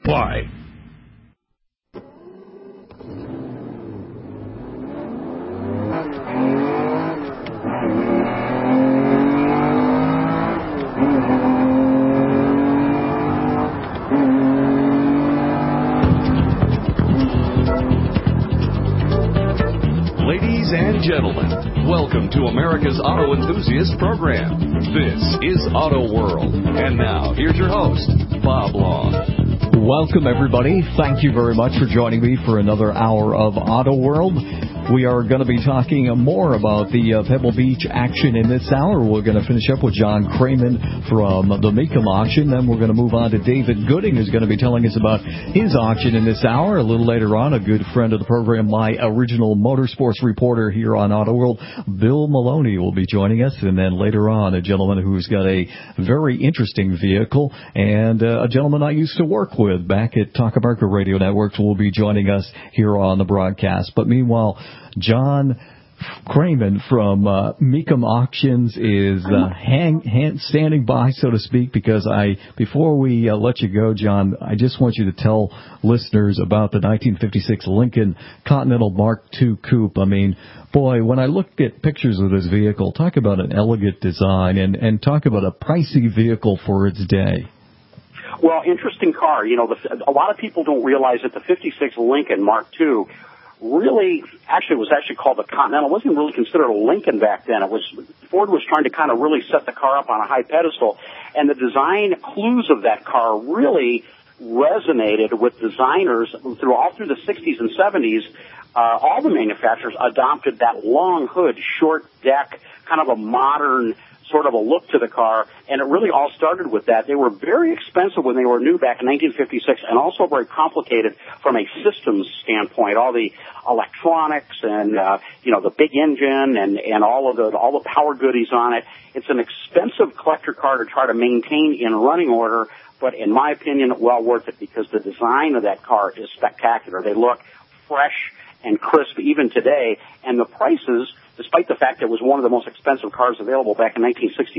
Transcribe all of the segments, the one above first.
apply. Ladies and gentlemen, welcome to America's Auto Enthusiast Program. This is Auto World. And now, here's your host, Bob Long. Welcome, everybody. Thank you very much for joining me for another hour of Auto World. We are going to be talking more about the Pebble Beach action in this hour. We're going to finish up with John Kramen from the Mecum auction. Then we're going to move on to David Gooding, who's going to be telling us about his auction in this hour. A little later on, a good friend of the program, my original motorsports reporter here on Auto World, Bill Maloney, will be joining us. And then later on, a gentleman who's got a very interesting vehicle and a gentleman I used to work with back at Talk America Radio Networks will be joining us here on the broadcast. But meanwhile, John Kramen from Mecum Auctions is standing by, so to speak, because before we let you go, John, I just want you to tell listeners about the 1956 Lincoln Continental Mark II Coupe. I mean, boy, when I look at pictures of this vehicle, talk about an elegant design and talk about a pricey vehicle for its day. Well, interesting car. You know, a lot of people don't realize that the 56 Lincoln Mark II was actually called the Continental. It wasn't really considered a Lincoln back then. Ford was trying to kind of really set the car up on a high pedestal, and the design clues of that car really resonated with designers through the 60s and 70s. All the manufacturers adopted that long hood, short deck, kind of a modern sort of a look to the car, and it really all started with that. They were very expensive when they were new back in 1956, and also very complicated from a systems standpoint. All the electronics and the big engine and all the power goodies on it. It's an expensive collector car to try to maintain in running order, but in my opinion, well worth it because the design of that car is spectacular. They look fresh and crisp even today, and the prices, despite the fact that it was one of the most expensive cars available back in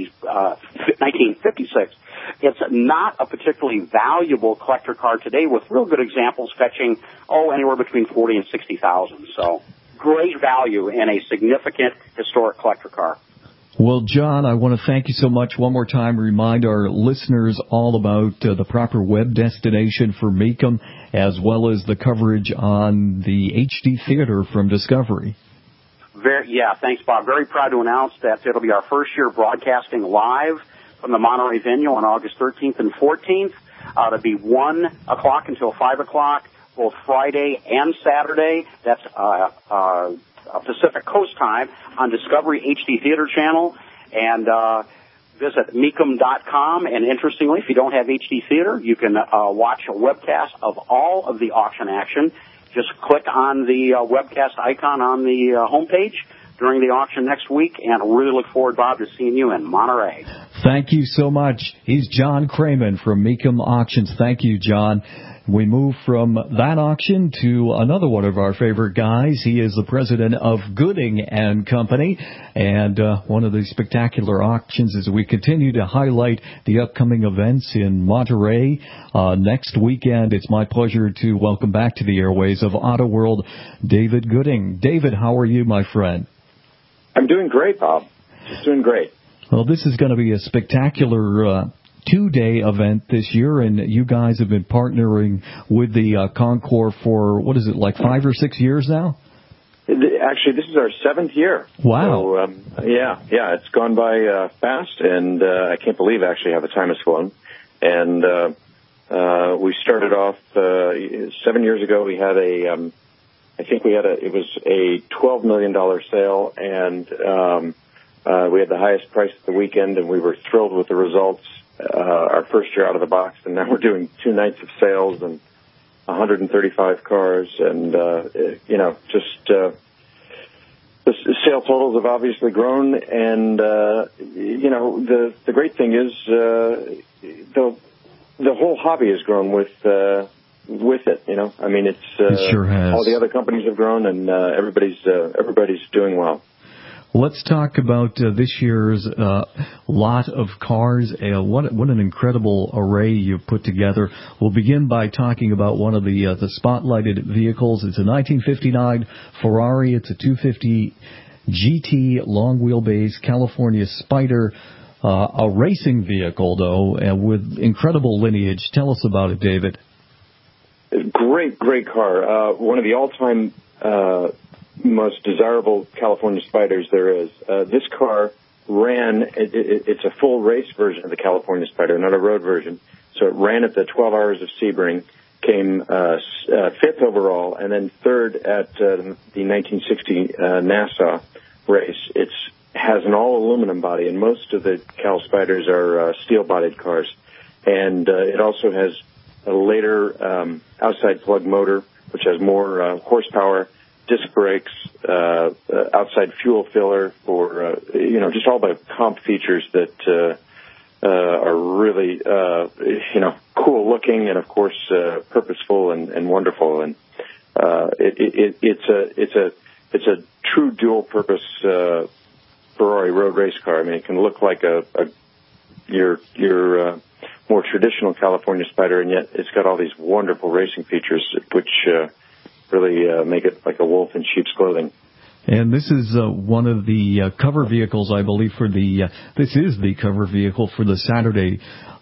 1956, it's not a particularly valuable collector car today, with real good examples fetching, anywhere between $40,000 and $60,000. So great value in a significant historic collector car. Well, John, I want to thank you so much one more time. Remind our listeners all about the proper web destination for Mecum, as well as the coverage on the HD Theater from Discovery. Thanks, Bob. Very proud to announce that it'll be our first year broadcasting live from the Monterey venue on August 13th and 14th. It'll be 1 o'clock until 5 o'clock, both Friday and Saturday. That's Pacific Coast time on Discovery HD Theater channel. And visit Mecum.com. And interestingly, if you don't have HD Theater, you can watch a webcast of all of the auction action. Just click on the webcast icon on the homepage during the auction next week, and I really look forward, Bob, to seeing you in Monterey. Thank you so much. He's John Kramen from Mecum Auctions. Thank you, John. We move from that auction to another one of our favorite guys. He is the president of Gooding and Company, and one of the spectacular auctions as we continue to highlight the upcoming events in Monterey next weekend. It's my pleasure to welcome back to the airways of Auto World, David Gooding. David, how are you, my friend? I'm doing great, Bob. Just doing great. Well, this is going to be a spectacular two-day event this year, and you guys have been partnering with the Concours for, 5 or 6 years now? Actually, this is our 7th year. Wow. So, it's gone by fast, and I can't believe actually how the time has flown. And we started off 7 years ago. We had it was a $12 million sale, and we had the highest price of the weekend, and we were thrilled with the results. Our first year out of the box, and now we're doing 2 nights of sales and 135 cars, and the sale totals have obviously grown, and the great thing is the whole hobby has grown with it. I mean, it sure has. All the other companies have grown, and everybody's doing well. Let's talk about this year's lot of cars. What an incredible array you've put together. We'll begin by talking about one of the spotlighted vehicles. It's a 1959 Ferrari. It's a 250 GT long wheelbase California Spider. A racing vehicle, though, with incredible lineage. Tell us about it, David. Great car. One of the all-time most desirable California Spiders there is. This car ran, it's a full race version of the California Spider, not a road version. So it ran at the 12 Hours of Sebring, came fifth overall, and then third at the 1960 Nassau race. It has an all-aluminum body, and most of the Cal Spiders are steel-bodied cars. And it also has a later outside plug motor, which has more horsepower, disc brakes, outside fuel filler for, just all the comp features that are really, cool looking and, of course, purposeful and wonderful. And it's a true dual-purpose Ferrari road race car. I mean, it can look like your more traditional California Spider, and yet it's got all these wonderful racing features, which really make it like a wolf in sheep's clothing. And this is one of the cover vehicles, I believe, this is the cover vehicle for the Saturday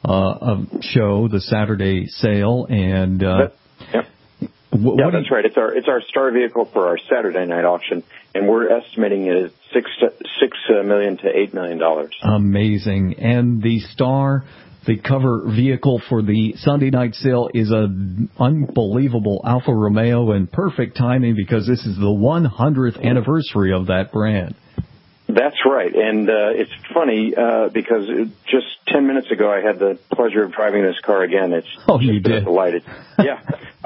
show, the Saturday sale, and that's right. It's our star vehicle for our Saturday night auction, and we're estimating it at $6 million to $8 million. Amazing. And the cover vehicle for the Sunday night sale is an unbelievable Alfa Romeo, and perfect timing because this is the 100th anniversary of that brand. That's right, and it's funny because just 10 minutes ago I had the pleasure of driving this car again. You did? Delighted. Yeah.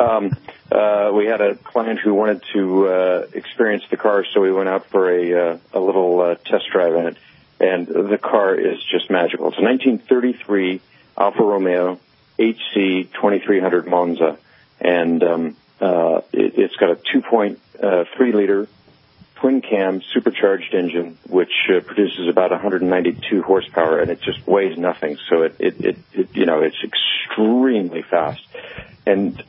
We had a client who wanted to experience the car, so we went out for a little test drive in it, and the car is just magical. It's a 1933 Alfa Romeo HC 2300 Monza, and it's got a 2.3-liter twin-cam supercharged engine, which produces about 192 horsepower, and it just weighs nothing. So it's extremely fast. And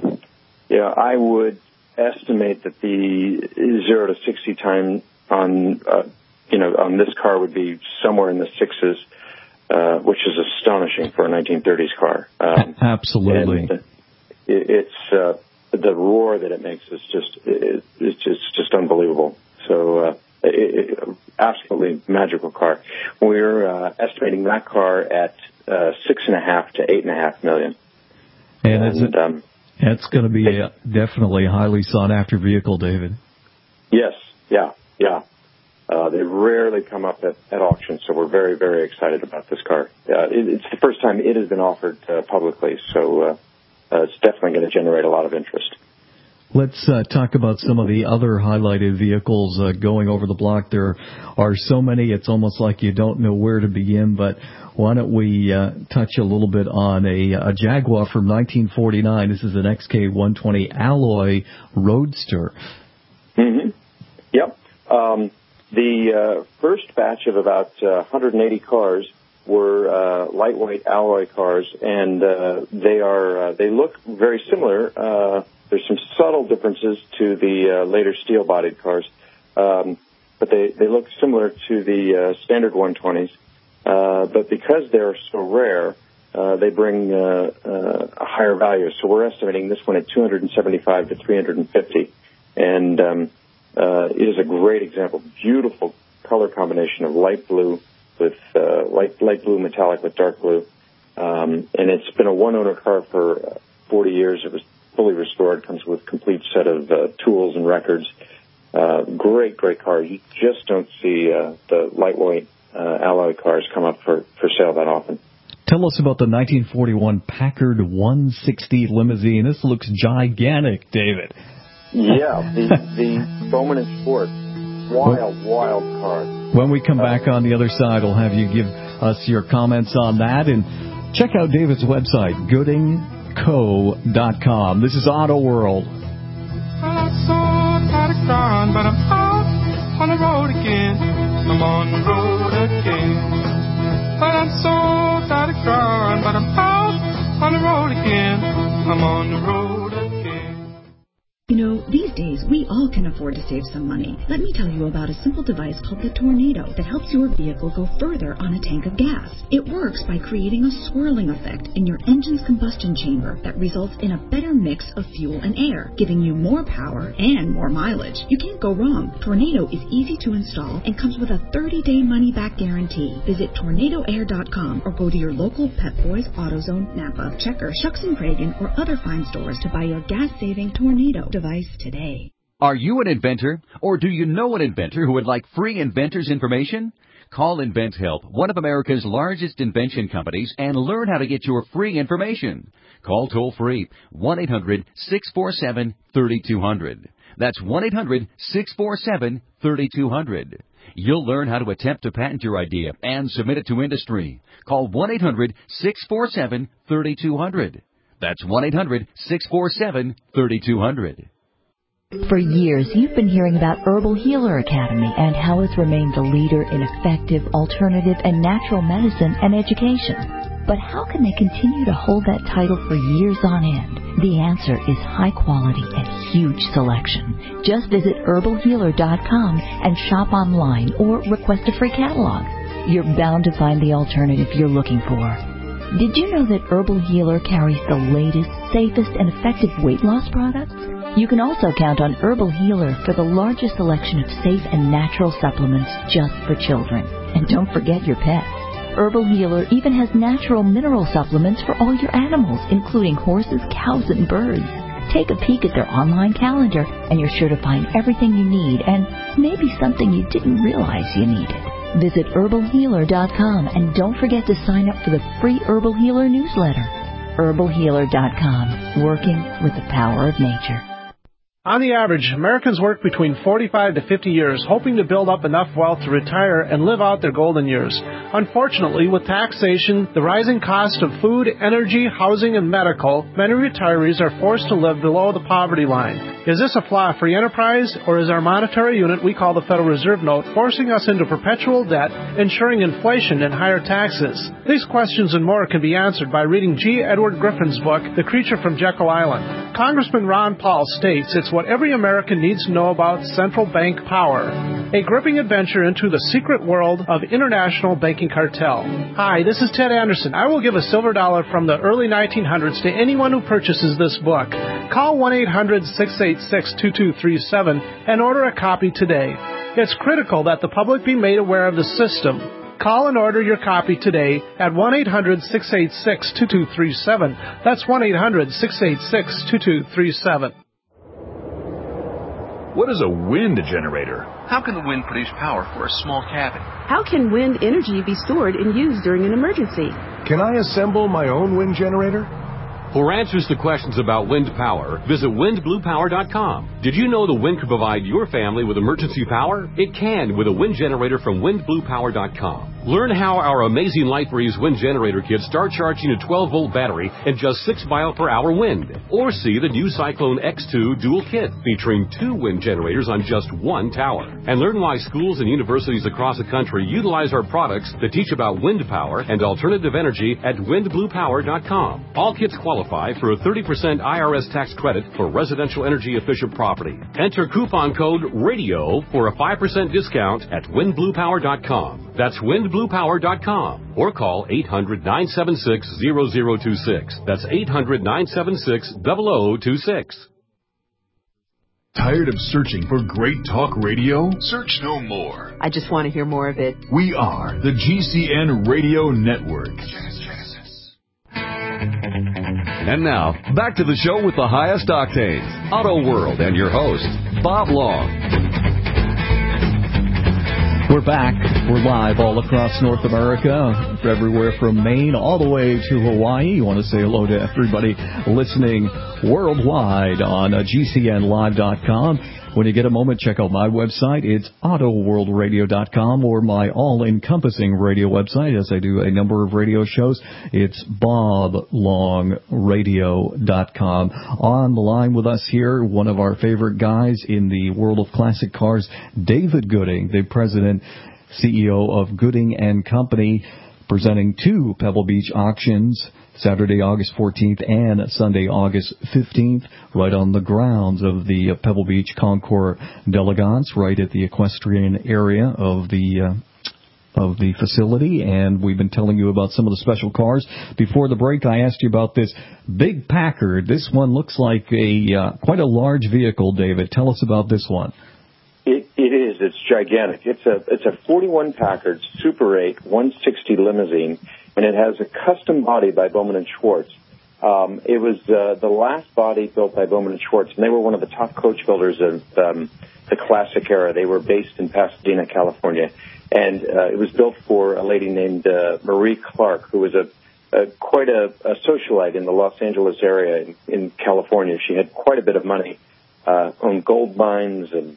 I would estimate that the 0 to 60 time on this car would be somewhere in the sixes, which is astonishing for a 1930s car. Absolutely. And it's the roar that it makes is just unbelievable. So absolutely magical car. We're estimating that car at $6.5 to $8.5 million. And it's going to be definitely a highly sought after vehicle, David. Yes, yeah. They rarely come up at auction, so we're very, very excited about this car. It's the first time it has been offered publicly, so it's definitely going to generate a lot of interest. Let's talk about some of the other highlighted vehicles going over the block. There are so many, it's almost like you don't know where to begin, but why don't we touch a little bit on a Jaguar from 1949. This is an XK120 Alloy Roadster. Mm-hmm. Yep. The first batch of about 180 cars were lightweight alloy cars, and they look very similar. There's some subtle differences to the later steel-bodied cars, but they look similar to the standard 120s. But because they're so rare, they bring a higher value. So we're estimating this one at $275 to $350, and it is a great example. Beautiful color combination of light blue with light blue metallic with dark blue, and it's been a one-owner car for 40 years. It was fully restored, comes with a complete set of tools and records. Great car. You just don't see the lightweight alloy cars come up for sale that often. Tell us about the 1941 Packard 160 limousine. This looks gigantic, David. Yeah, the Bowman and Sport. Wild car. When we come back on the other side, we'll have you give us your comments on that. And check out David's website, goodingco.com. This is Auto World. I saw a gone, but I'm out. on the road again. I'm on the road again. But I'm so tired of crying, but I'm out on the road again. I'm on the road again. You know, these days, we all can afford to save some money. Let me tell you about a simple device called the Tornado that helps your vehicle go further on a tank of gas. It works by creating a swirling effect in your engine's combustion chamber that results in a better mix of fuel and air, giving you more power and more mileage. You can't go wrong. Tornado is easy to install and comes with a 30-day money-back guarantee. Visit tornadoair.com or go to your local Pep Boys, AutoZone, Napa, Checker, Shucks & Cragen, or other fine stores to buy your gas-saving Tornado device today. Are you an inventor, or do you know an inventor who would like free inventor's information? Call InventHelp, one of America's largest invention companies, and learn how to get your free information. Call toll-free 1-800-647-3200. That's 1-800-647-3200. You'll learn how to attempt to patent your idea and submit it to industry. Call 1-800-647-3200. That's 1-800-647-3200. For years, you've been hearing about Herbal Healer Academy and how it's remained the leader in effective, alternative, and natural medicine and education. But how can they continue to hold that title for years on end? The answer is high quality and huge selection. Just visit herbalhealer.com and shop online or request a free catalog. You're bound to find the alternative you're looking for. Did you know that Herbal Healer carries the latest, safest, and effective weight loss products? You can also count on Herbal Healer for the largest selection of safe and natural supplements just for children. And don't forget your pets. Herbal Healer even has natural mineral supplements for all your animals, including horses, cows, and birds. Take a peek at their online calendar, and you're sure to find everything you need and maybe something you didn't realize you needed. Visit herbalhealer.com and don't forget to sign up for the free Herbal Healer newsletter. herbalhealer.com, working with the power of nature. On the average, Americans work between 45 to 50 years, hoping to build up enough wealth to retire and live out their golden years. Unfortunately, with taxation, the rising cost of food, energy, housing, and medical, many retirees are forced to live below the poverty line. Is this a flaw of free enterprise, or is our monetary unit we call the Federal Reserve Note forcing us into perpetual debt, ensuring inflation and higher taxes? These questions and more can be answered by reading G. Edward Griffin's book, The Creature from Jekyll Island. Congressman Ron Paul states it's what every American needs to know about central bank power. A gripping adventure into the secret world of international banking cartel. Hi, this is Ted Anderson. I will give a silver dollar from the early 1900s to anyone who purchases this book. Call 1-800-686-2237 and order a copy today. It's critical that the public be made aware of the system. Call and order your copy today at 1-800-686-2237. That's 1-800-686-2237. What is a wind generator? How can the wind produce power for a small cabin? How can wind energy be stored and used during an emergency? Can I assemble my own wind generator? For answers to questions about wind power, visit windbluepower.com. Did you know the wind could provide your family with emergency power? It can with a wind generator from windbluepower.com. Learn how our amazing LightBreeze wind generator kits start charging a 12-volt battery and just 6 mile-per-hour wind. Or see the new Cyclone X2 dual kit featuring 2 wind generators on just 1 tower. And learn why schools and universities across the country utilize our products to teach about wind power and alternative energy at windbluepower.com. All kits qualify for a 30% IRS tax credit for residential energy efficient property. Enter coupon code RADIO for a 5% discount at windbluepower.com. That's windbluepower.com or call 800-976-0026. That's 800-976-0026. Tired of searching for great talk radio? Search no more. I just want to hear more of it. We are the GCN Radio Network. And now, back to the show with the highest octanes, Auto World, and your host, Bob Long. We're back. We're live all across North America, everywhere from Maine all the way to Hawaii. You want to say hello to everybody listening worldwide on GCNlive.com. When you get a moment, check out my website. It's AutoWorldRadio.com, or my all-encompassing radio website, as I do a number of radio shows. It's BobLongRadio.com. On the line with us here, one of our favorite guys in the world of classic cars, David Gooding, the president, CEO of Gooding & Company, presenting two Pebble Beach auctions, Saturday, August 14th and Sunday, August 15th, right on the grounds of the Pebble Beach Concours d'Elegance, right at the equestrian area of the facility. And we've been telling you about some of the special cars. Before the break, I asked you about this big Packard. This one looks like quite a large vehicle, David. Tell us about this one. It is. It's gigantic. It's a 41 Packard Super 8 160 limousine, and it has a custom body by Bowman and Schwartz. It was the last body built by Bowman and Schwartz, and they were one of the top coach builders of the classic era. They were based in Pasadena, California, and it was built for a lady named Marie Clark, who was quite a socialite in the Los Angeles area in California. She had quite a bit of money. Owned gold mines and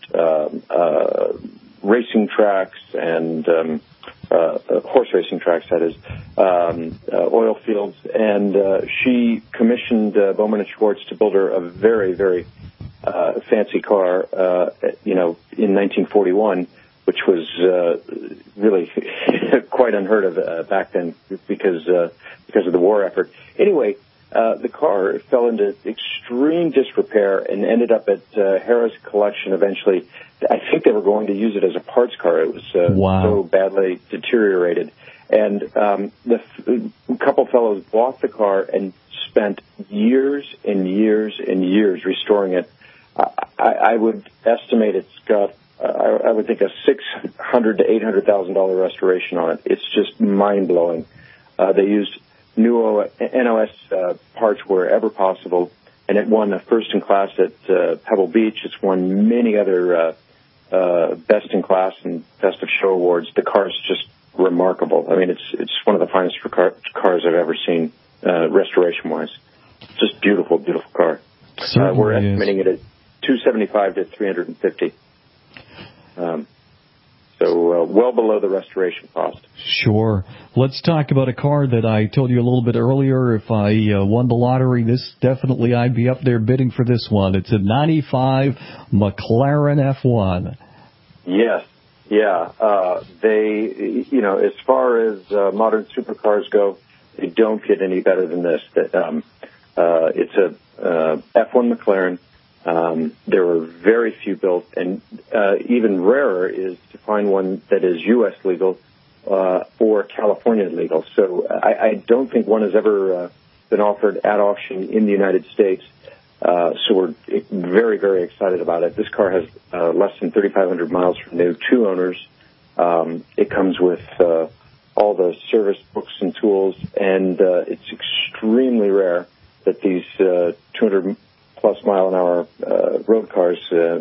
racing tracks and horse racing tracks, that is, oil fields. And she commissioned Bowman & Schwartz to build her a very, very fancy car, in 1941, which was really quite unheard of back then because of the war effort. Anyway, the car fell into extreme disrepair and ended up at Harris Collection eventually. I think they were going to use it as a parts car. It was so badly deteriorated. And a couple fellows bought the car and spent years and years and years restoring it. I would estimate it's got, I would think, a $600,000 to $800,000 restoration on it. It's just mind-blowing. They used new NOS parts wherever possible, and it won a first in class at Pebble Beach. It's won many other best in class and best of show awards. The car is just remarkable. I mean, it's one of the finest cars I've ever seen, restoration wise. Just beautiful, beautiful car. We're estimating it at $275,000 to $350,000. So well below the restoration cost. Sure. Let's talk about a car that I told you a little bit earlier. If I won the lottery, I'd be up there bidding for this one. It's a 95 McLaren F1. Yes. Yeah. They, as far as modern supercars go, they don't get any better than this. It's a F1 McLaren. There are very few built, and even rarer is to find one that is U.S. legal or California legal. So I don't think one has ever been offered at auction in the United States. So we're very, very excited about it. This car has less than 3,500 miles from new, 2 owners. It comes with all the service books and tools, and it's extremely rare that these 200-plus mile an hour road cars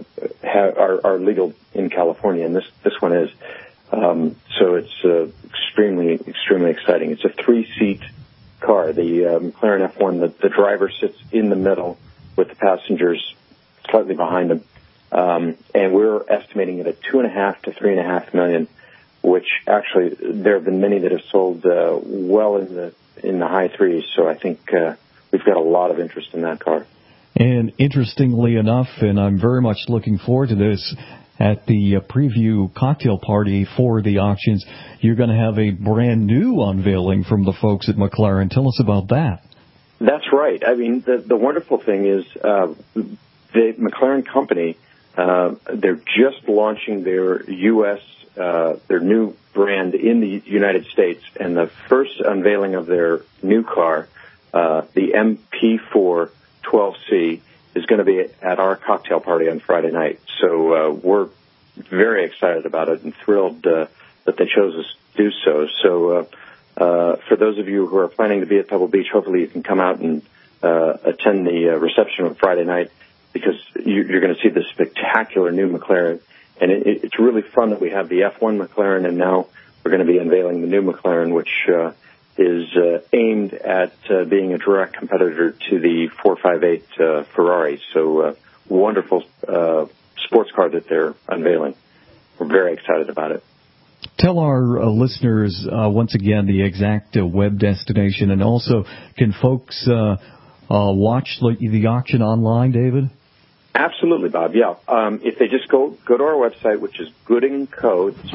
are legal in California, and this one is. So it's extremely, extremely exciting. It's a 3-seat car. The McLaren F1, the driver sits in the middle with the passengers slightly behind him, and we're estimating it at $2.5 to $3.5 million, which actually there have been many that have sold well in the high threes. So I think we've got a lot of interest in that car. And interestingly enough, and I'm very much looking forward to this, at the preview cocktail party for the auctions, you're going to have a brand new unveiling from the folks at McLaren. Tell us about that. That's right. I mean, the wonderful thing is the McLaren company, they're just launching their their new brand in the United States, and the first unveiling of their new car, the MP4 12C, is going to be at our cocktail party on Friday night. So we're very excited about it and thrilled that they chose us to do so. So for those of you who are planning to be at Pebble Beach, hopefully you can come out and attend the reception on Friday night, because you're going to see this spectacular new McLaren. And it's really fun that we have the F1 McLaren, and now we're going to be unveiling the new McLaren, which is aimed at being a direct competitor to the 458 Ferrari. So wonderful sports car that they're unveiling. We're very excited about it. Tell our listeners once again the exact web destination, and also can folks watch the auction online, David? Absolutely, Bob. Yeah. If they just go to our website, which is GoodingCo, it's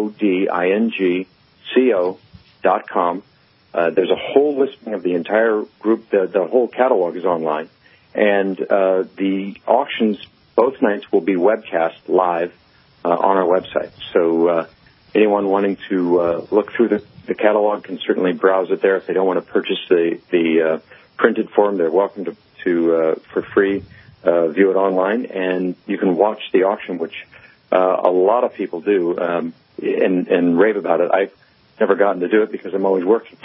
GoodingCo.com. There's a whole listing of the entire group. The whole catalog is online, and the auctions both nights will be webcast live on our website. So anyone wanting to look through the catalog can certainly browse it there. If they don't want to purchase the printed form, they're welcome to for free view it online, and you can watch the auction, which a lot of people do and rave about it. I've never gotten to do it because I'm always working,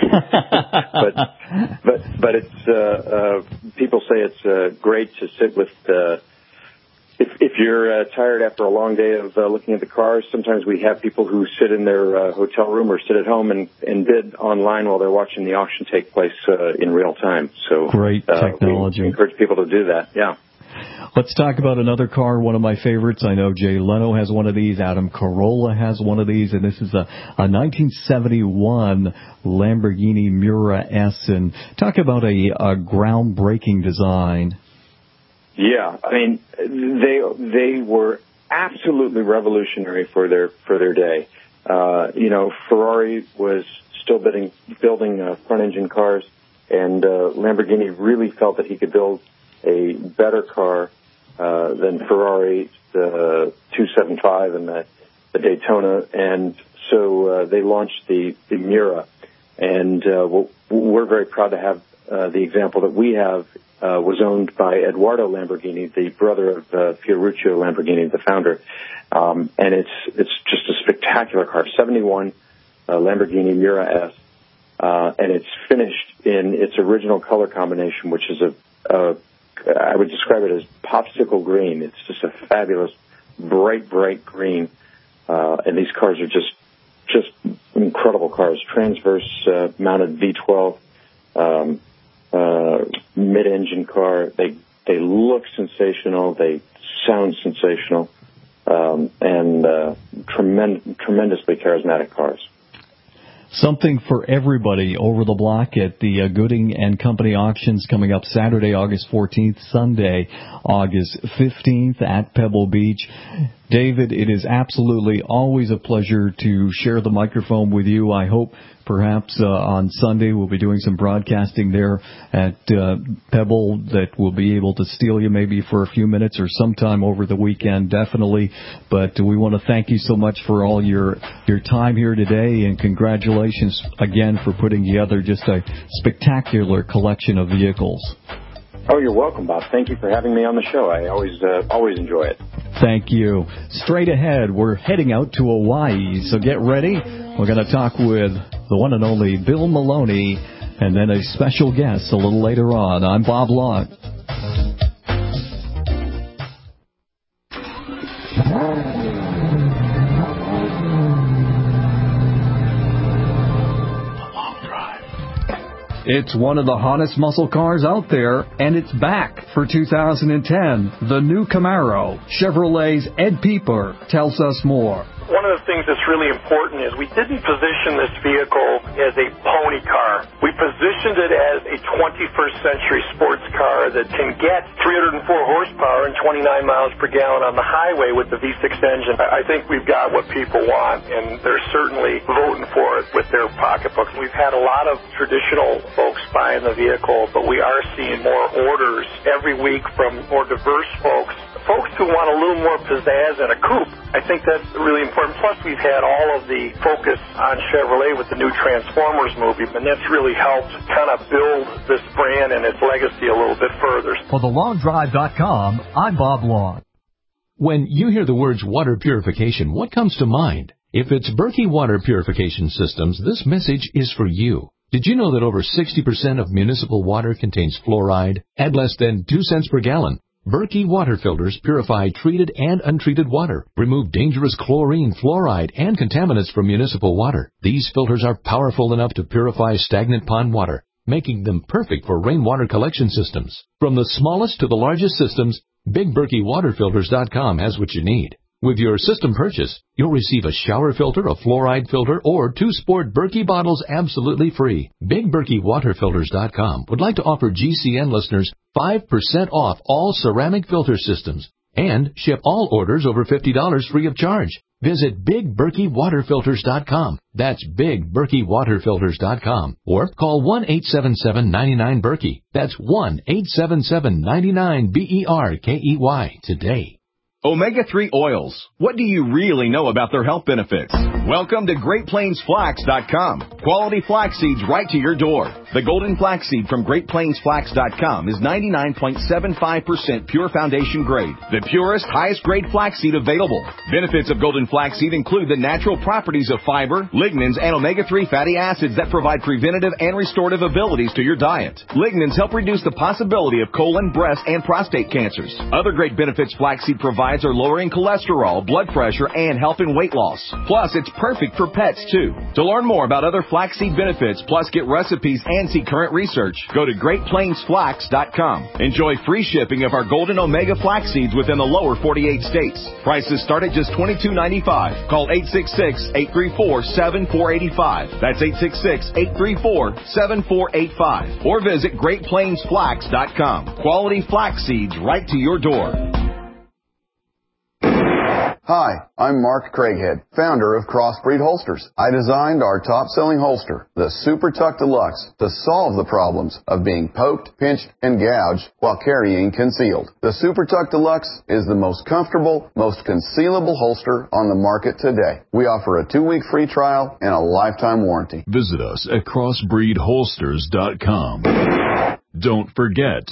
but it's people say it's great to sit with. If you're tired after a long day of looking at the cars, sometimes we have people who sit in their hotel room or sit at home and bid online while they're watching the auction take place in real time. So great technology. We encourage people to do that. Yeah. Let's talk about another car, one of my favorites. I know Jay Leno has one of these. Adam Carolla has one of these. And this is a 1971 Lamborghini Miura S. And talk about a groundbreaking design. Yeah, I mean, they were absolutely revolutionary for their day. Ferrari was still building front-engine cars, and Lamborghini really felt that he could build a better car than Ferrari, the 275 and the Daytona, and so they launched the Miura. And we're very proud to have the example that we have. Was owned by Edoardo Lamborghini, the brother of Fioruccio Lamborghini, the founder. And it's just a spectacular car, 71 Lamborghini Miura S. And it's finished in its original color combination, which is I would describe it as popsicle green. It's just a fabulous, bright green. And these cars are just incredible cars. Transverse mounted V12. Mid-engine car. They look sensational. They sound sensational, and tremendously charismatic cars. Something for everybody over the block at the Gooding and Company auctions coming up Saturday, August 14th, Sunday, August 15th at Pebble Beach. David, it is absolutely always a pleasure to share the microphone with you. I hope perhaps on Sunday we'll be doing some broadcasting there at Pebble that we'll be able to steal you maybe for a few minutes or sometime over the weekend, definitely. But we want to thank you so much for all your time here today, and congratulations again for putting together just a spectacular collection of vehicles. Oh, you're welcome, Bob. Thank you for having me on the show. I always enjoy it. Thank you. Straight ahead, we're heading out to Hawaii, so get ready. We're going to talk with the one and only Bill Maloney, and then a special guest a little later on. I'm Bob Lott. It's one of the hottest muscle cars out there, and it's back for 2010. The new Camaro. Chevrolet's Ed Pieper tells us more. One of the things that's really important is we didn't position this vehicle as a pony car. We positioned it as a 21st century sports car that can get 304 horsepower and 29 miles per gallon on the highway with the V6 engine. I think we've got what people want, and they're certainly voting for it with their pocketbooks. We've had a lot of traditional folks buying the vehicle, but we are seeing more orders every week from more diverse folks who want a little more pizzazz and a coupe. I think that's really important. Plus, we've had all of the focus on Chevrolet with the new Transformers movie, and that's really helped kind of build this brand and its legacy a little bit further. For TheLongDrive.com, I'm Bob Long. When you hear the words water purification, what comes to mind? If it's Berkey Water Purification Systems, this message is for you. Did you know that over 60% of municipal water contains fluoride at less than 2 cents per gallon? Berkey water filters purify treated and untreated water, remove dangerous chlorine, fluoride, and contaminants from municipal water. These filters are powerful enough to purify stagnant pond water, making them perfect for rainwater collection systems. From the smallest to the largest systems, BigBerkeyWaterFilters.com has what you need. With your system purchase, you'll receive a shower filter, a fluoride filter, or 2 Sport Berkey bottles absolutely free. BigBerkeyWaterFilters.com would like to offer GCN listeners 5% off all ceramic filter systems and ship all orders over $50 free of charge. Visit BigBerkeyWaterFilters.com. That's BigBerkeyWaterFilters.com. Or call 1-877-99-BERKEY. That's 1-877-99-BERKEY today. Omega-3 oils. What do you really know about their health benefits? Welcome to GreatPlainsFlax.com. Quality flax seeds right to your door. The golden flaxseed from GreatPlainsFlax.com is 99.75% pure foundation grade. The purest, highest grade flaxseed available. Benefits of golden flaxseed include the natural properties of fiber, lignans, and omega-3 fatty acids that provide preventative and restorative abilities to your diet. Lignans help reduce the possibility of colon, breast, and prostate cancers. Other great benefits flaxseed provides are lowering cholesterol, blood pressure, and helping weight loss. Plus, it's perfect for pets, too. To learn more about other flaxseed benefits, plus get recipes and see current research, go to GreatPlainsFlax.com. Enjoy free shipping of our golden omega flax seeds within the lower 48 states. Prices start at just $22.95. Call 866-834-7485. That's 866-834-7485. Or visit GreatPlainsFlax.com. Quality flax seeds right to your door. Hi, I'm Mark Craighead, founder of Crossbreed Holsters. I designed our top-selling holster, the Super Tuck Deluxe, to solve the problems of being poked, pinched, and gouged while carrying concealed. The Super Tuck Deluxe is the most comfortable, most concealable holster on the market today. We offer a 2-week free trial and a lifetime warranty. Visit us at CrossbreedHolsters.com. Don't forget,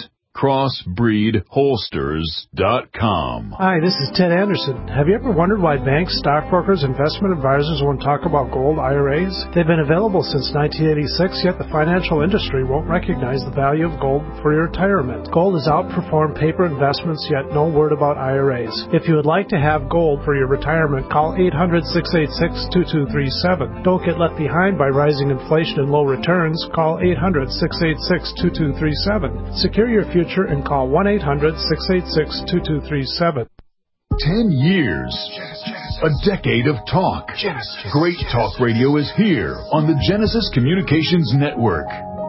CrossbreedHolsters.com. Hi, this is Ted Anderson. Have you ever wondered why banks, stockbrokers, investment advisors won't talk about gold IRAs? They've been available since 1986, yet the financial industry won't recognize the value of gold for your retirement. Gold has outperformed paper investments, yet no word about IRAs. If you would like to have gold for your retirement, call 800-686-2237. Don't get left behind by rising inflation and low returns. Call 800-686-2237. Secure your future and call 1-800-686-2237. 10 years. A decade of talk. Great Talk Radio is here on the Genesis Communications Network.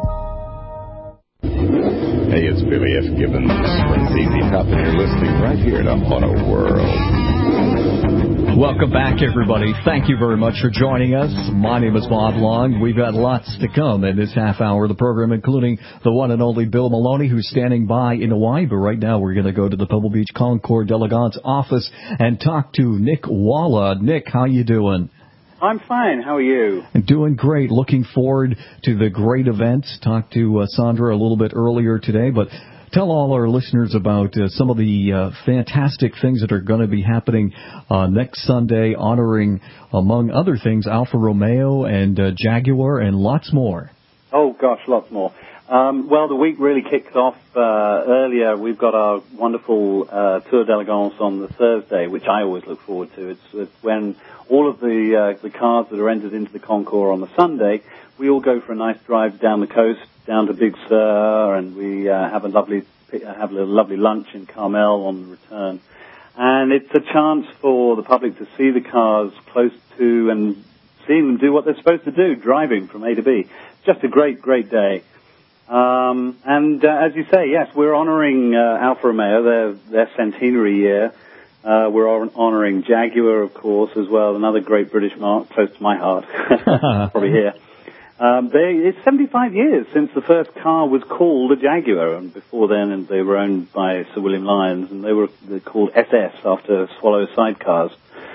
Hey, it's Billy F. Gibbons from ZZ Top, and you're listening right here to Auto World. Welcome back, everybody. Thank you very much for joining us. My name is Bob Long. We've got lots to come in this half hour of the program, including the one and only Bill Maloney, who's standing by in Hawaii. But right now, we're going to go to the Pebble Beach Concord Delegate's office and talk to Nick Walla. Nick, how you doing? I'm fine. How are you? Doing great. Looking forward to the great events. Talked to Sandra a little bit earlier today, but tell all our listeners about some of the fantastic things that are going to be happening next Sunday, honoring, among other things, Alfa Romeo and Jaguar and lots more. Oh, gosh, lots more. Well, the week really kicked off earlier. We've got our wonderful Tour d'Elegance on the Thursday, which I always look forward to. It's when all of the cars that are entered into the concours on the Sunday, we all go for a nice drive down the coast, down to Big Sur, and we have a lovely lunch in Carmel on the return. And it's a chance for the public to see the cars close to and seeing them do what they're supposed to do, driving from A to B. Just a great, great day. As you say, yes, we're honoring Alfa Romeo, their centenary year. We're honoring Jaguar, of course, as well, another great British marque, close to my heart, probably here. It's 75 years since the first car was called a Jaguar, and before then they were owned by Sir William Lyons, and they're called SS after Swallow sidecars.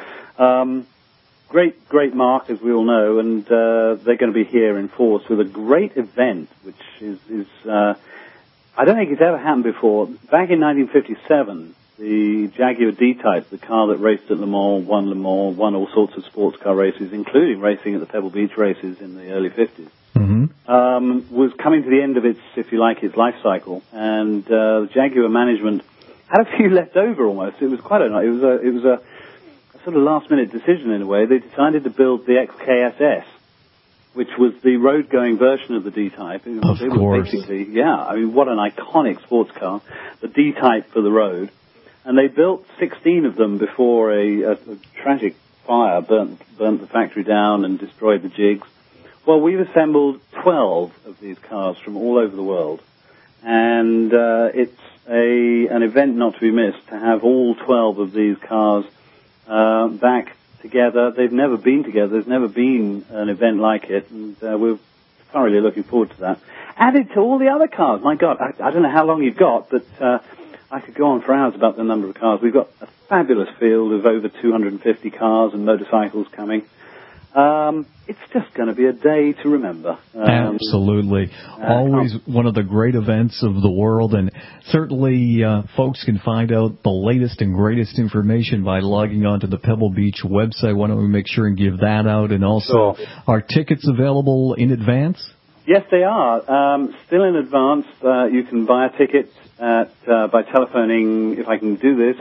Great marque, as we all know, and they're going to be here in force with a great event, which is I don't think it's ever happened before. Back in 1957, the Jaguar D-Type, the car that raced at Le Mans, won all sorts of sports car races, including racing at the Pebble Beach races in the early 50s, was coming to the end of its life cycle, and the Jaguar management had a few left over almost. It was quite a sort of last-minute decision in a way. They decided to build the XKSS, which was the road-going version of the D-Type. Of course. Basically, yeah, I mean, what an iconic sports car. The D-Type for the road. And they built 16 of them before a tragic fire burnt the factory down and destroyed the jigs. Well, we've assembled 12 of these cars from all over the world. And it's an event not to be missed to have all 12 of these cars back together. They've never been together. There's never been an event like it, and we're thoroughly looking forward to that. Added to all the other cars. My God, I don't know how long you've got, but I could go on for hours about the number of cars. We've got a fabulous field of over 250 cars and motorcycles coming. It's just going to be a day to remember. Absolutely. Always one of the great events of the world, and certainly folks can find out the latest and greatest information by logging on to the Pebble Beach website. Why don't we make sure and give that out? And also, are tickets available in advance? Yes, they are. Still in advance. You can buy a ticket by telephoning, if I can do this,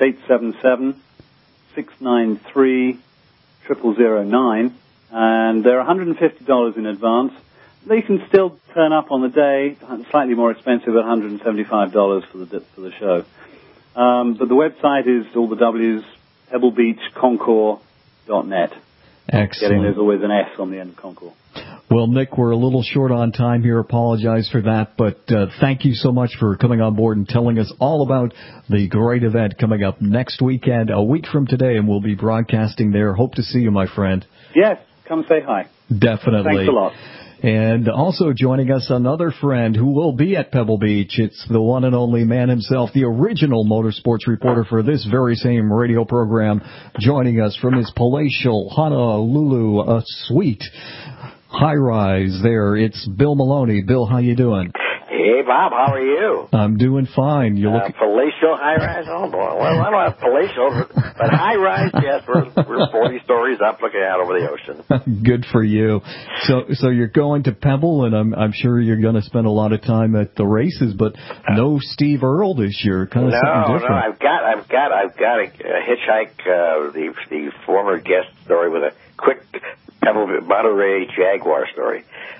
877-693-0009. And they're $150 in advance. They can still turn up on the day, slightly more expensive at $175 for the show. But the website is all the W's, pebblebeachconcours.net. Excellent. There's always an S on the end of Concours. Well, Nick, we're a little short on time here. Apologize for that, but thank you so much for coming on board and telling us all about the great event coming up next weekend, a week from today, and we'll be broadcasting there. Hope to see you, my friend. Yes, come say hi. Definitely. Thanks a lot. And also joining us, another friend who will be at Pebble Beach. It's the one and only man himself, the original motorsports reporter for this very same radio program, joining us from his palatial Honolulu suite. High-rise there. It's Bill Maloney. Bill, how you doing? Hey, Bob, how are you? I'm doing fine. You look palatial, high-rise? Oh, boy. Well, I don't have palatial, but high-rise, yes, we're 40 stories up looking out over the ocean. Good for you. So you're going to Pebble, and I'm sure you're going to spend a lot of time at the races, but no Steve Earle this year. Kind of something different. No, I've got a hitchhike, the former guest story with a quick Pebble Monterey Jaguar story.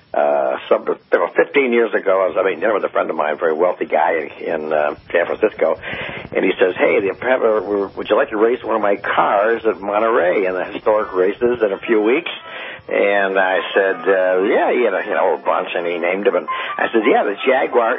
15 years ago, I was having dinner with a friend of mine, a very wealthy guy in San Francisco, and he says, "Hey, would you like to race one of my cars at Monterey in the historic races in a few weeks?" And I said, "Yeah, he had a bunch," and he named them. And I said, "Yeah, the Jaguar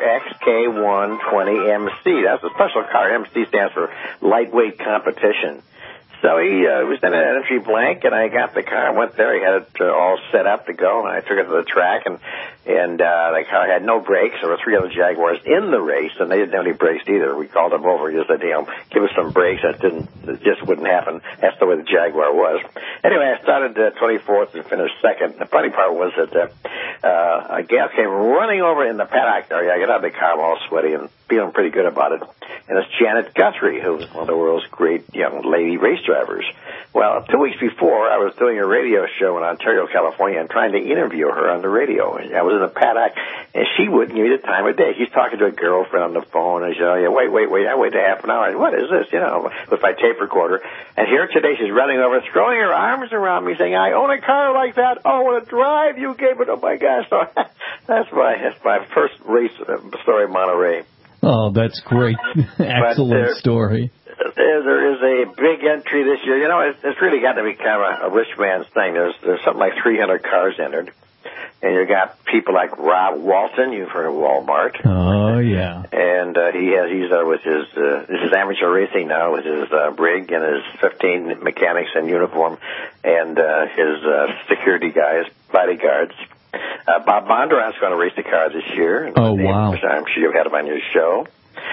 XK120MC. That's a special car. MC stands for lightweight competition." So he was in an entry blank, and I got the car. I went there. He had it all set up to go, and I took it to the track, and the car had no brakes. There were 3 other Jaguars in the race, and they didn't have any brakes either. We called them over. He just said, give us some brakes. It just wouldn't happen. That's the way the Jaguar was. Anyway, I started 24th and finished 2nd. The funny part was that a gal came running over in the paddock area. I got out of the car, I'm all sweaty and feeling pretty good about it. And it's Janet Guthrie, who's one of the world's great young lady race drivers. Well, 2 weeks before, I was doing a radio show in Ontario, California, and trying to interview her on the radio. And I was in the paddock, and she wouldn't give me the time of day. She's talking to a girlfriend on the phone, and she said, wait. I waited half an hour. What is this? With my tape recorder. And here today, she's running over, throwing her arms around me, saying, "I own a car like that. Oh, what a drive you gave it. Oh, my gosh." So that's my first race story in Monterey. Oh, that's great. Excellent story. There is a big entry this year. It's really got to become a rich man's thing. There's something like 300 cars entered. And you got people like Rob Walton. You've heard of Walmart. Oh, yeah. And he's there with his, this is amateur racing now, with his rig and his 15 mechanics in uniform and his security guys, bodyguards. Bob Bondurant's going to race the car this year. Oh, wow. I'm sure you've had him on your show.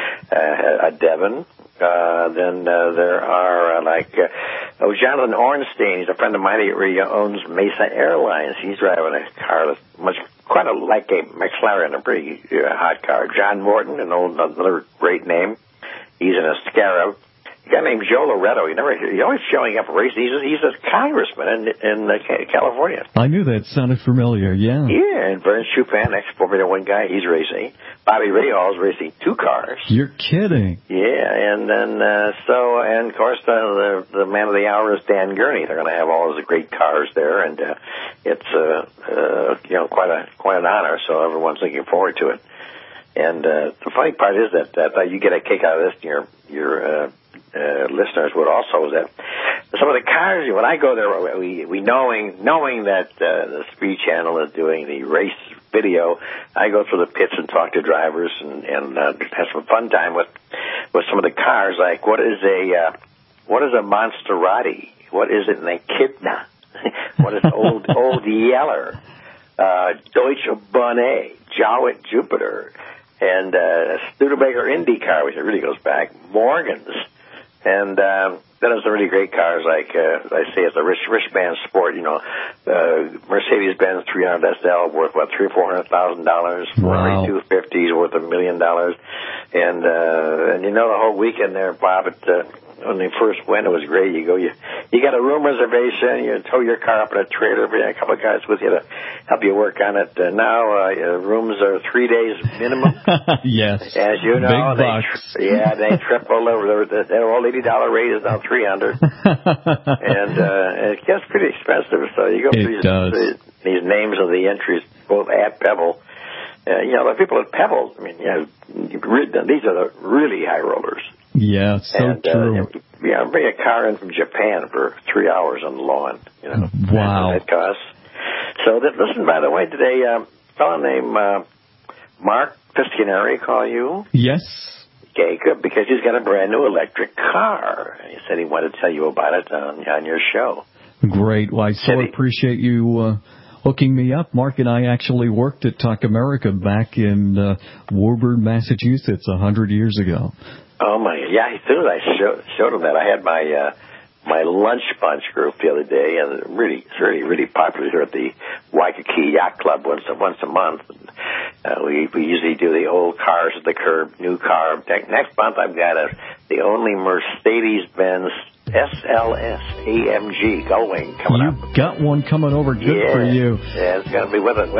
Devin. Then there are Jonathan Ornstein. He's a friend of mine. He owns Mesa Airlines. He's driving a car that's quite like a McLaren, a pretty hot car. John Morton, another great name. He's in a Scarab. A guy named Joe Loretto. He's always showing up racing. He's a congressman in California. I knew that sounded familiar. Yeah. Yeah, and Vern Chupin, ex-Formula One guy, he's racing. Bobby Rahal is racing 2 cars. You're kidding. Yeah, and then and of course the man of the hour is Dan Gurney. They're going to have all those great cars there, and it's quite an honor. So everyone's looking forward to it. And the funny part is that you get a kick out of this. You're listeners would also, is that some of the cars, when I go there, we knowing that the Speed Channel is doing the race video, I go through the pits and talk to drivers and have some fun time with some of the cars. Like, what is a Monsterati? What is an Echidna? What is old Yeller? Deutsche Bonnet, Jowett Jupiter, and Studebaker Indy car, which really goes back, Morgans, and then there's some really great cars like I say it's a rich man sport. Mercedes-Benz 300 SL worth about $300,000 or $400,000. Ferrari 250 is worth $1 million, and the whole weekend there, Bob, when they first went, it was great. You got a room reservation, you tow your car up in a trailer, bring a couple of guys with you to help you work on it. Now, rooms are 3 days minimum. Yes. As you know, they triple over. Their old $80 rate is now $300. And it gets pretty expensive, so you go through these names of the entries, both at Pebble. The people at Pebble, these are the really high rollers. Yeah, so true. Bring a car in from Japan for 3 hours on the lawn. Wow. That costs. So, listen, by the way, did a fellow named Mark Piscaneri call you? Yes. Okay, good, because he's got a brand new electric car. And he said he wanted to tell you about it on your show. Great. Well, I so appreciate you hooking me up. Mark and I actually worked at Talk America back in Woburn, Massachusetts 100 years ago. Oh, my. Yeah, as soon as I showed him that, I had my lunch bunch group the other day, and it's really popular here at the Waikiki Yacht Club once a month. We usually do the old cars at the curb, new car. Next month, I've got the only Mercedes-Benz SLS AMG Gullwing coming up. You got one coming over. Good for you. Yeah, it's going to be with a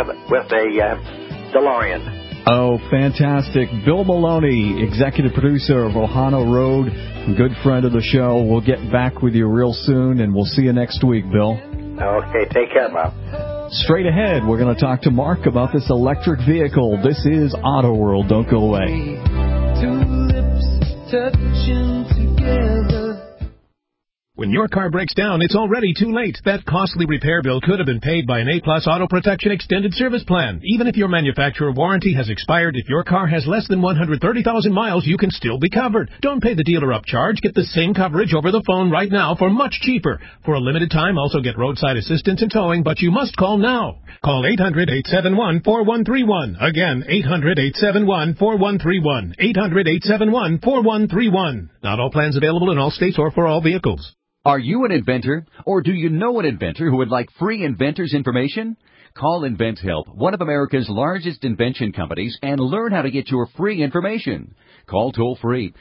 DeLorean. Oh, fantastic. Bill Maloney, executive producer of Ohana Road, good friend of the show. We'll get back with you real soon, and we'll see you next week, Bill. Okay, take care, Bob. Straight ahead, we're going to talk to Mark about this electric vehicle. This is Auto World. Don't go away. Two lips touching together. When your car breaks down, it's already too late. That costly repair bill could have been paid by an A-Plus Auto Protection Extended Service Plan. Even if your manufacturer warranty has expired, if your car has less than 130,000 miles, you can still be covered. Don't pay the dealer upcharge. Get the same coverage over the phone right now for much cheaper. For a limited time, also get roadside assistance and towing, but you must call now. Call 800-871-4131. Again, 800-871-4131. 800-871-4131. Not all plans available in all states or for all vehicles. Are you an inventor, or do you know an inventor who would like free inventors information? Call Invent Help, one of America's largest invention companies, and learn how to get your free information. Call toll-free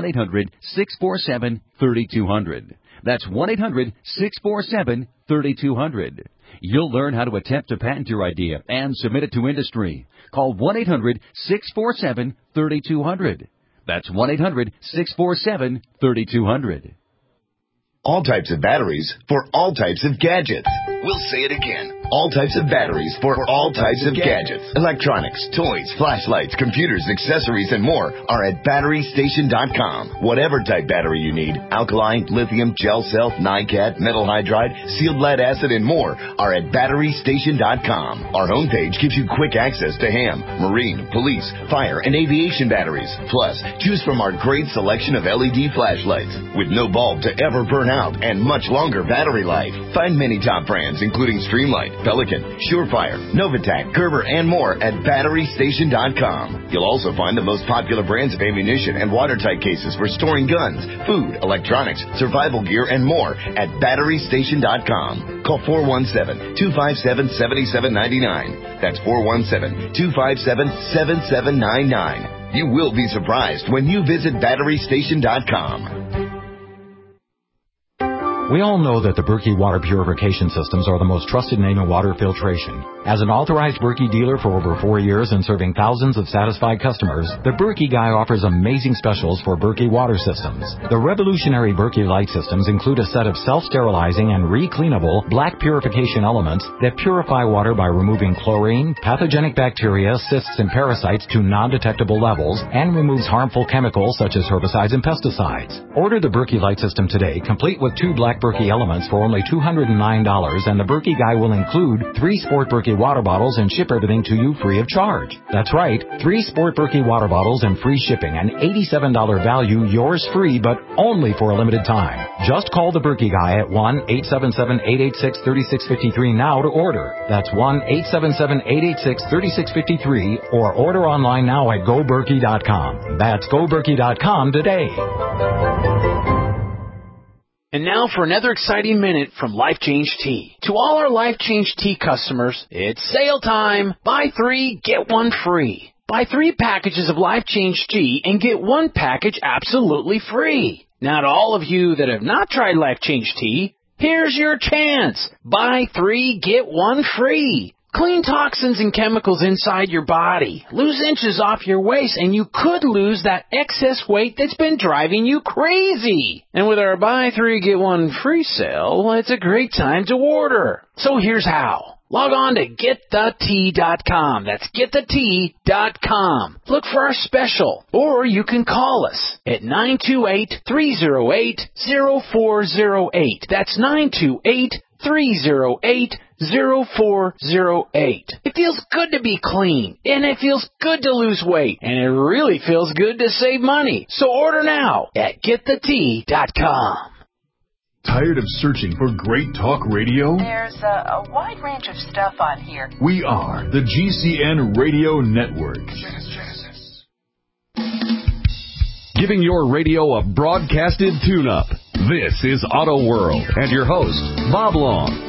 1-800-647-3200. That's 1-800-647-3200. You'll learn how to attempt to patent your idea and submit it to industry. Call 1-800-647-3200. That's 1-800-647-3200. All types of batteries for all types of gadgets. We'll say it again. All types of batteries for all types of gadgets. Electronics, toys, flashlights, computers, accessories, and more are at BatteryStation.com. Whatever type battery you need, alkaline, lithium, gel cell, NiCad, metal hydride, sealed lead acid, and more are at BatteryStation.com. Our homepage gives you quick access to ham, marine, police, fire, and aviation batteries. Plus, choose from our great selection of LED flashlights with no bulb to ever burn out and much longer battery life. Find many top brands including Streamlight, Pelican, Surefire, Novitec, Gerber, and more at BatteryStation.com. You'll also find the most popular brands of ammunition and watertight cases for storing guns, food, electronics, survival gear, and more at BatteryStation.com. Call 417-257-7799. That's 417-257-7799. You will be surprised when you visit BatteryStation.com. We all know that the Berkey water purification systems are the most trusted name in water filtration. As an authorized Berkey dealer for over 4 years and serving thousands of satisfied customers, the Berkey Guy offers amazing specials for Berkey water systems. The revolutionary Berkey Light systems include a set of self-sterilizing and re-cleanable black purification elements that purify water by removing chlorine, pathogenic bacteria, cysts, and parasites to non-detectable levels and removes harmful chemicals such as herbicides and pesticides. Order the Berkey Light system today, complete with 2 black Berkey elements for only $209, and the Berkey Guy will include 3 Sport Berkey water bottles and ship everything to you free of charge. That's right, 3 Sport Berkey water bottles and free shipping, an $87 value, yours free, but only for a limited time. Just call the Berkey Guy at 1-877-886-3653 now to order. That's 1-877-886-3653, or order online now at GoBerkey.com. That's GoBerkey.com today. And now for another exciting minute from Life Change Tea. To all our Life Change Tea customers, it's sale time. Buy 3, get 1 free. Buy 3 packages of Life Change Tea and get 1 package absolutely free. Now to all of you that have not tried Life Change Tea, here's your chance. Buy 3, get 1 free. Clean toxins and chemicals inside your body. Lose inches off your waist, and you could lose that excess weight that's been driving you crazy. And with our buy 3, get 1 free sale, it's a great time to order. So here's how. Log on to GetTheTea.com. That's GetTheTea.com. Look for our special, or you can call us at 928-308-0408. That's 928-308-0408. It feels good to be clean, and it feels good to lose weight, and it really feels good to save money. So order now at GetTheTea.com. Tired of searching for great talk radio? There's a wide range of stuff on here. We are the GCN Radio Network. Giving your radio a broadcasted tune-up. This is Auto World, and your host, Bob Long.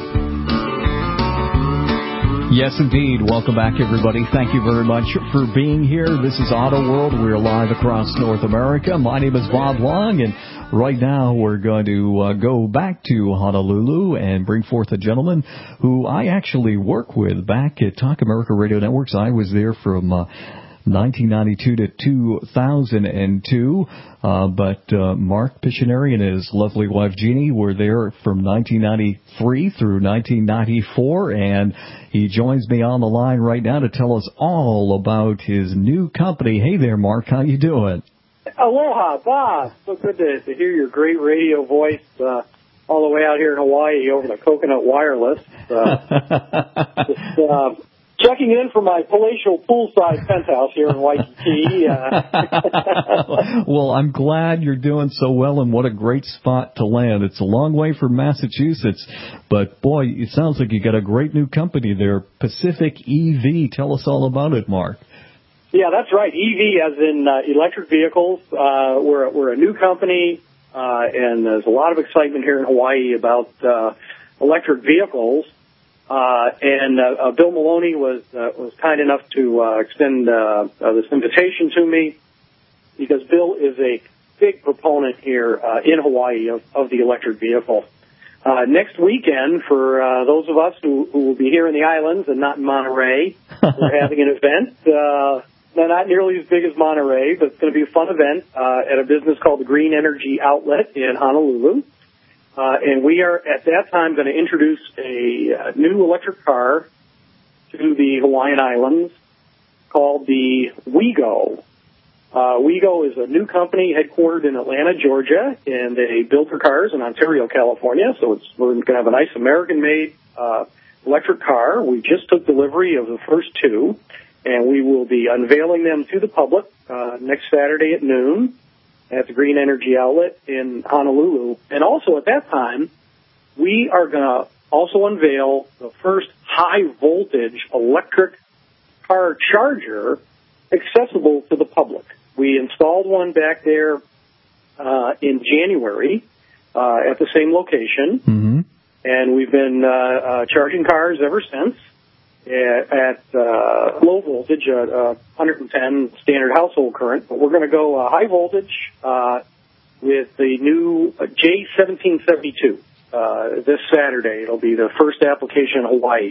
Yes, indeed. Welcome back, everybody. Thank you very much for being here. This is Auto World. We're live across North America. My name is Bob Long, and right now we're going to go back to Honolulu and bring forth a gentleman who I actually work with back at Talk America Radio Networks. I was there from 1992 to 2002. But Mark Pictionary and his lovely wife Jeannie were there from 1993 through 1994, and he joins me on the line right now to tell us all about his new company. Hey there, Mark. How you doing? Aloha, Bob. So good to hear your great radio voice all the way out here in Hawaii over the Coconut Wireless. Checking in from my palatial poolside penthouse here in Waikiki. Well, I'm glad you're doing so well, and what a great spot to land. It's a long way from Massachusetts, but boy, it sounds like you got a great new company there, Pacific EV. Tell us all about it, Mark. Yeah, that's right. EV as in electric vehicles. We're a new company, and there's a lot of excitement here in Hawaii about electric vehicles. And Bill Maloney was kind enough to extend this invitation to me, because Bill is a big proponent here in Hawaii of the electric vehicle. Next weekend, for those of us who will be here in the islands and not in Monterey, we're having an event. Not nearly as big as Monterey, but it's going to be a fun event at a business called the Green Energy Outlet in Honolulu. And we are, at that time, going to introduce a new electric car to the Hawaiian Islands called the WeGo. WeGo is a new company headquartered in Atlanta, Georgia, and they build their cars in Ontario, California. So we're going to have a nice American-made electric car. We just took delivery of the first 2, and we will be unveiling them to the public next Saturday at noon at the Green Energy Outlet in Honolulu. And also at that time, we are going to also unveil the first high-voltage electric car charger accessible to the public. We installed one back there in January at the same location, and we've been charging cars ever since at low voltage, 110 standard household current. But we're going to go high voltage with the new J1772. this Saturday. It'll be the first application in Hawaii.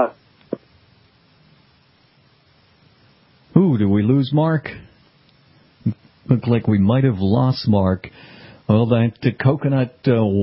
Ooh, did we lose Mark? Looked like we might have lost Mark. Well, that coconut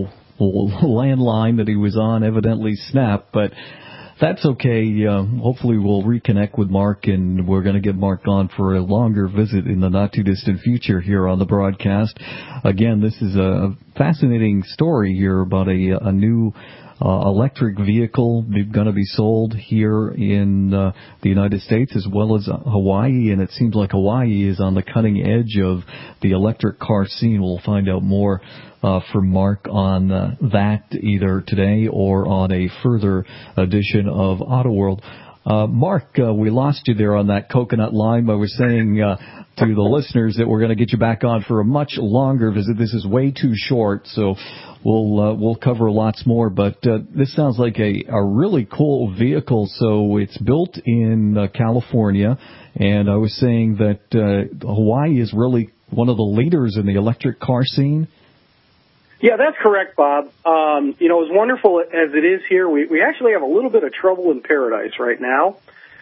landline that he was on evidently snapped, but that's okay. Hopefully we'll reconnect with Mark, and we're going to get Mark on for a longer visit in the not-too-distant future here on the broadcast. Again, this is a fascinating story here about a new electric vehicle going to be sold here in the United States as well as Hawaii, and it seems like Hawaii is on the cutting edge of the electric car scene. We'll find out more from Mark on that either today or on a further edition of Auto World. Mark, we lost you there on that coconut line, but we're saying to the listeners that we're going to get you back on for a much longer visit. This is way too short, so we'll cover lots more. But this sounds like a really cool vehicle. So it's built in California, and I was saying that Hawaii is really one of the leaders in the electric car scene. Yeah, that's correct, Bob. As wonderful as it is here, we actually have a little bit of trouble in paradise right now,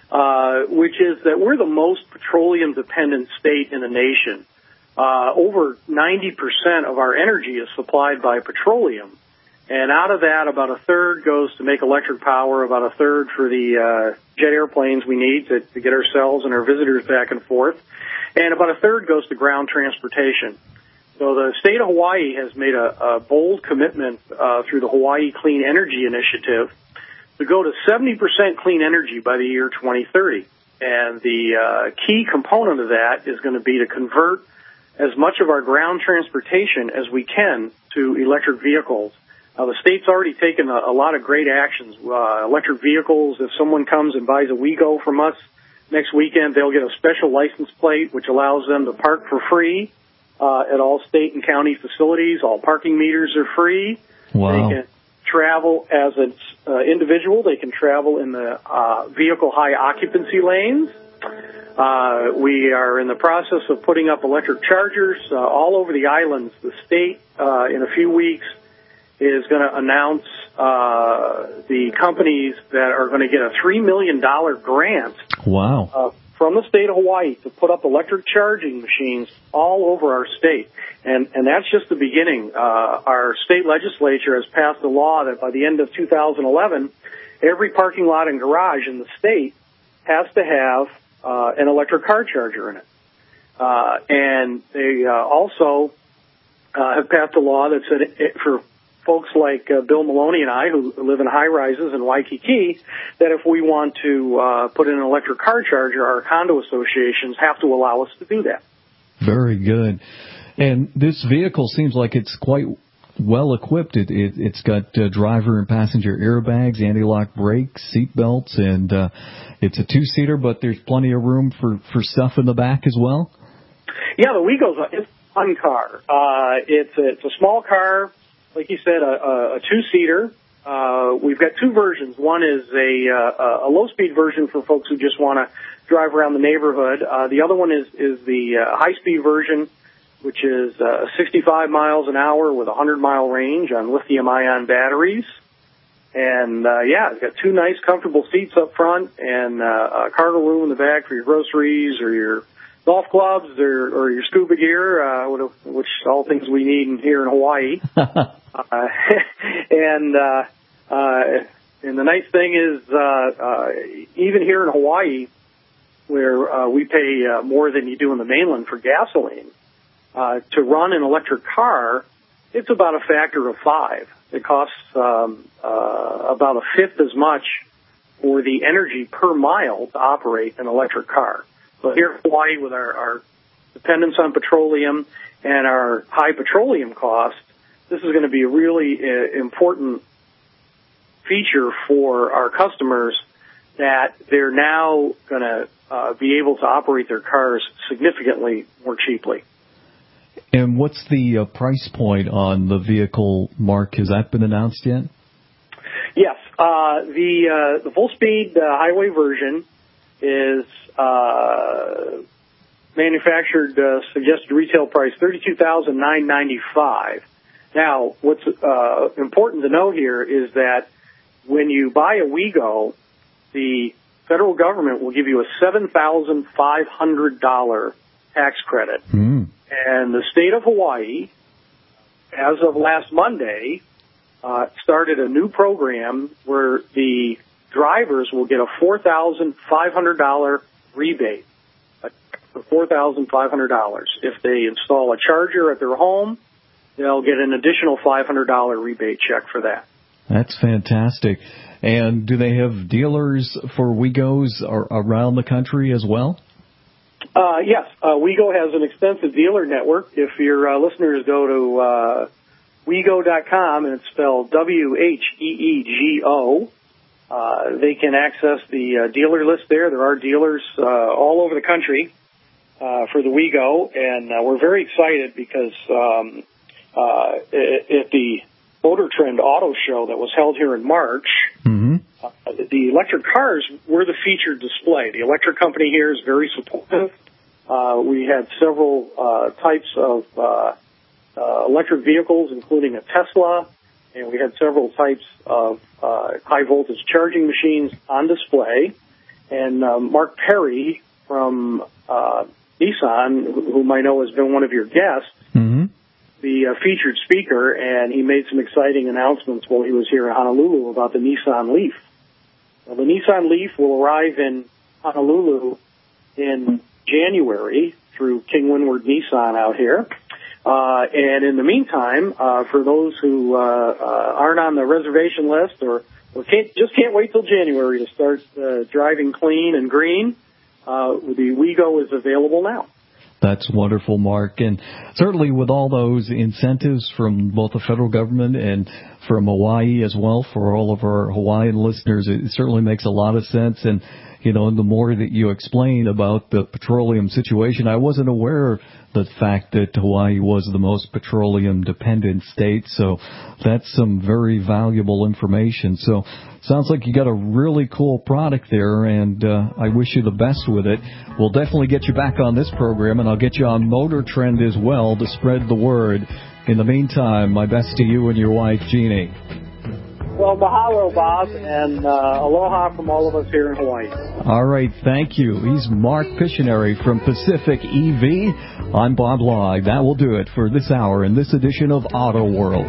which is that we're the most petroleum-dependent state in the nation. Over 90% of our energy is supplied by petroleum, and out of that, about a third goes to make electric power, about a third for the jet airplanes we need to get ourselves and our visitors back and forth, and about a third goes to ground transportation. So the state of Hawaii has made a bold commitment through the Hawaii Clean Energy Initiative to go to 70% clean energy by the year 2030. And the key component of that is going to be to convert as much of our ground transportation as we can to electric vehicles. The state's already taken a lot of great actions. Electric vehicles, if someone comes and buys a WeGo from us next weekend, they'll get a special license plate which allows them to park for free at all state and county facilities. All parking meters are free. Wow. They can travel as an individual. They can travel in the vehicle high occupancy lanes. We are in the process of putting up electric chargers all over the islands. The state, in a few weeks, is going to announce the companies that are going to get a $3 million grant. Wow. From the state of Hawaii to put up electric charging machines all over our state. And that's just the beginning. Our state legislature has passed a law that by the end of 2011, every parking lot and garage in the state has to have an electric car charger in it. And they also have passed a law that said for folks like Bill Maloney and I, who live in high-rises in Waikiki, that if we want to put in an electric car charger, our condo associations have to allow us to do that. Very good. And this vehicle seems like it's quite well equipped. It's got driver and passenger airbags, anti-lock brakes, seat belts, and it's a two-seater, but there's plenty of room for stuff in the back as well? Yeah, the WeGo's a fun car. It's a small car. Like you said, a two-seater. We've got two versions. One is a low-speed version for folks who just want to drive around the neighborhood. The other one is the high-speed version, which is 65 miles an hour with a 100-mile range on lithium-ion batteries. And, it's got two nice, comfortable seats up front and a cargo room in the back for your groceries or your golf clubs or your scuba gear, which all things we need here in Hawaii. And the nice thing is, even here in Hawaii, where we pay more than you do in the mainland for gasoline, to run an electric car, it's about a factor of 5. It costs about a fifth as much for the energy per mile to operate an electric car. So here in Hawaii, with our dependence on petroleum and our high petroleum costs, this is going to be a really important feature for our customers, that they're now going to be able to operate their cars significantly more cheaply. And what's the price point on the vehicle, Mark? Has that been announced yet? Yes. The full-speed highway version is manufactured suggested retail price $32,995. Now, what's important to know here is that when you buy a WeGo, the federal government will give you a $7,500 tax credit. And the state of Hawaii, as of last Monday, started a new program where the drivers will get a $4,500 rebate. For $4,500. If they install a charger at their home, they'll get an additional $500 rebate check for that. That's fantastic. And do they have dealers for WeGos around the country as well? Yes. WeGo has an extensive dealer network. If your listeners go to WeGo.com, and it's spelled WHEEGO, they can access the dealer list there. There are dealers all over the country for the WeGo, and we're very excited because at the Motor Trend Auto Show that was held here in March, the electric cars were the featured display. The electric company here is very supportive. We had several types of electric vehicles, including a Tesla, and we had several types of high-voltage charging machines on display. And Mark Perry from Nissan, whom I know has been one of your guests, the featured speaker, and he made some exciting announcements while he was here in Honolulu about the Nissan Leaf. Now, the Nissan Leaf will arrive in Honolulu in January through King Windward Nissan out here. And in the meantime, for those who aren't on the reservation list or can't wait till January to start driving clean and green, the WeGo is available now. That's wonderful, Mark. And certainly with all those incentives from both the federal government and from Hawaii as well, for all of our Hawaiian listeners, it certainly makes a lot of sense. And, you know, the more that you explain about the petroleum situation, I wasn't aware of the fact that Hawaii was the most petroleum-dependent state. So that's some very valuable information. So sounds like you got a really cool product there, and I wish you the best with it. We'll definitely get you back on this program, and I'll get you on Motor Trend as well to spread the word. In the meantime, my best to you and your wife, Jeannie. Well, mahalo, Bob, and aloha from all of us here in Hawaii. All right, thank you. He's Mark Pictionary from Pacific EV. I'm Bob Lye. That will do it for this hour in this edition of Auto World.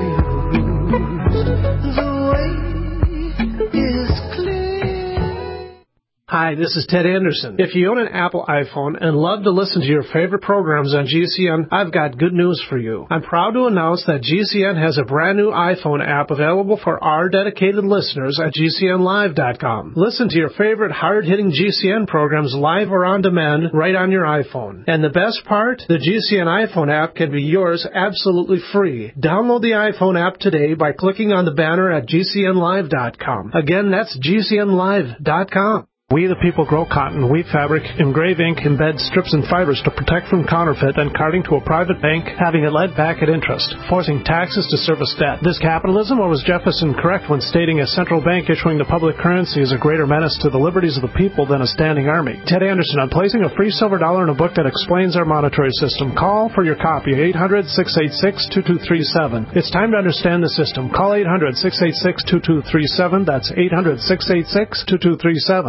Hi, this is Ted Anderson. If you own an Apple iPhone and love to listen to your favorite programs on GCN, I've got good news for you. I'm proud to announce that GCN has a brand new iPhone app available for our dedicated listeners at GCNlive.com. Listen to your favorite hard-hitting GCN programs live or on demand right on your iPhone. And the best part? The GCN iPhone app can be yours absolutely free. Download the iPhone app today by clicking on the banner at GCNlive.com. Again, that's GCNlive.com. We the people grow cotton, weave fabric, engrave ink, embed strips and fibers to protect from counterfeit and carting to a private bank, having it led back at interest, forcing taxes to service debt. This capitalism, or was Jefferson correct when stating a central bank issuing the public currency is a greater menace to the liberties of the people than a standing army? Ted Anderson on placing a free silver dollar in a book that explains our monetary system. Call for your copy, 800-686-2237. It's time to understand the system. Call 800-686-2237. That's 800-686-2237.